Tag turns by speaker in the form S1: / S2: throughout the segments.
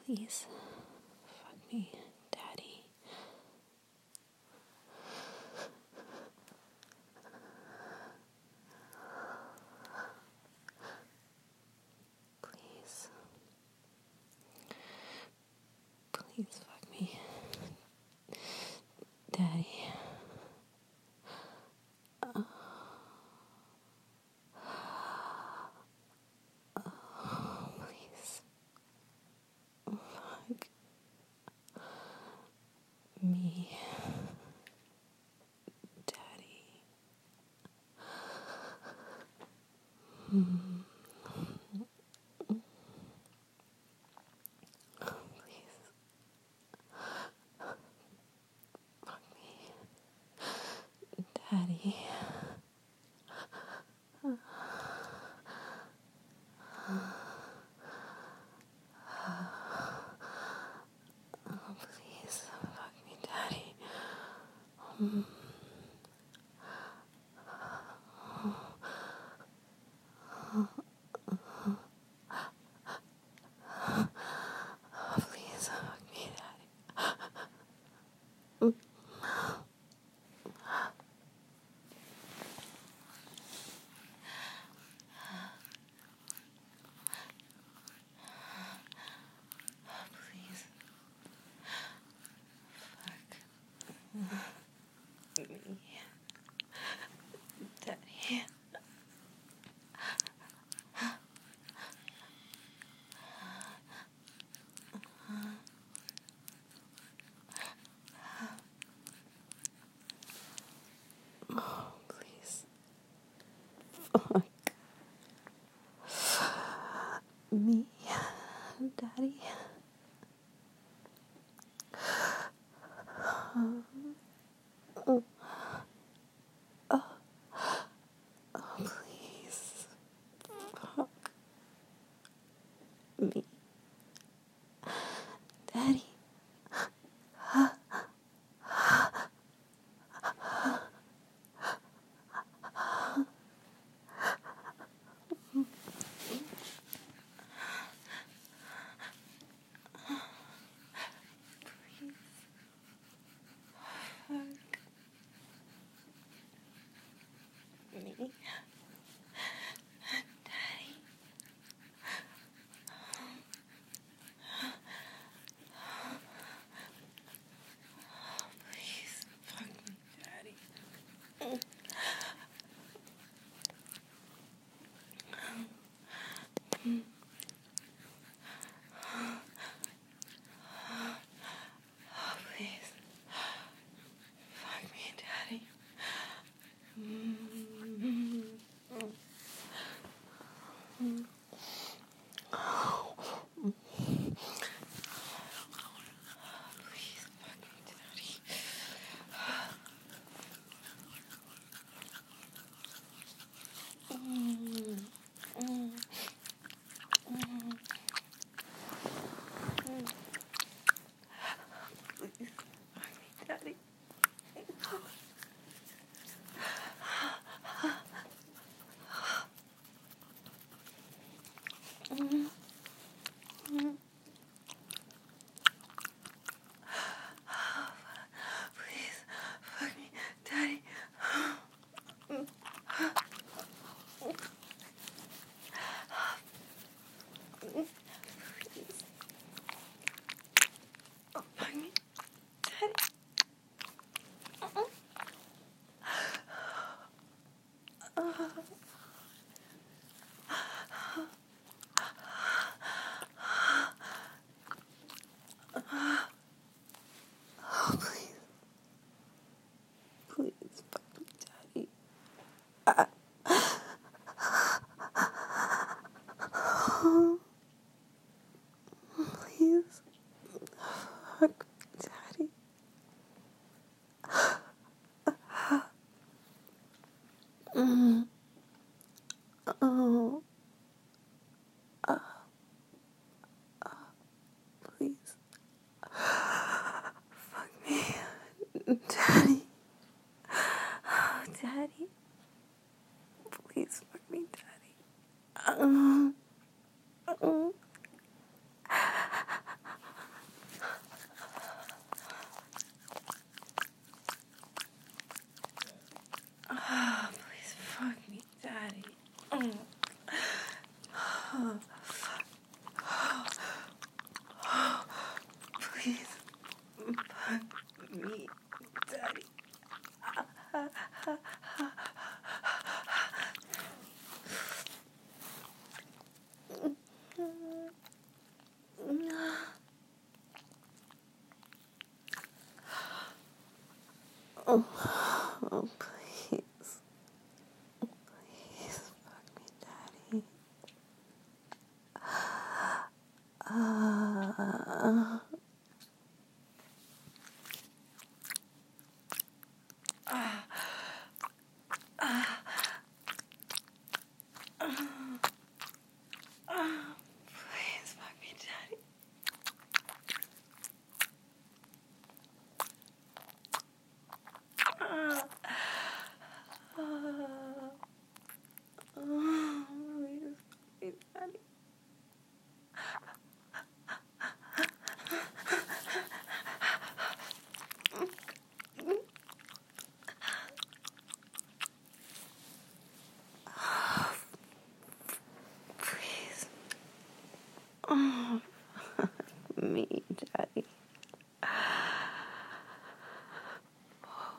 S1: Please, fuck me, Daddy. Please. Please fuck me, Daddy. Please. Fuck me, Daddy. Please. Fuck me, Daddy. Please fuck me, Daddy. Please fuck me, Daddy. Please fuck me, Daddy. Please fuck me, Daddy. Please fuck me, Daddy. Me, Daddy. Please fuck me, Daddy. Please fuck me, Daddy. Please fuck me, Daddy. Please fuck me, Daddy. Please fuck me, Daddy. Please fuck me, Daddy. Please. Please fuck me, Daddy. Please fuck me, Daddy. Oh. Please fuck me, Daddy. Daddy. Please fuck me, Daddy.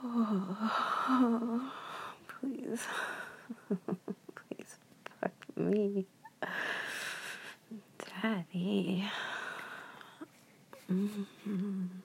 S1: Oh, please. Please fuck me. Daddy. Mm-hmm.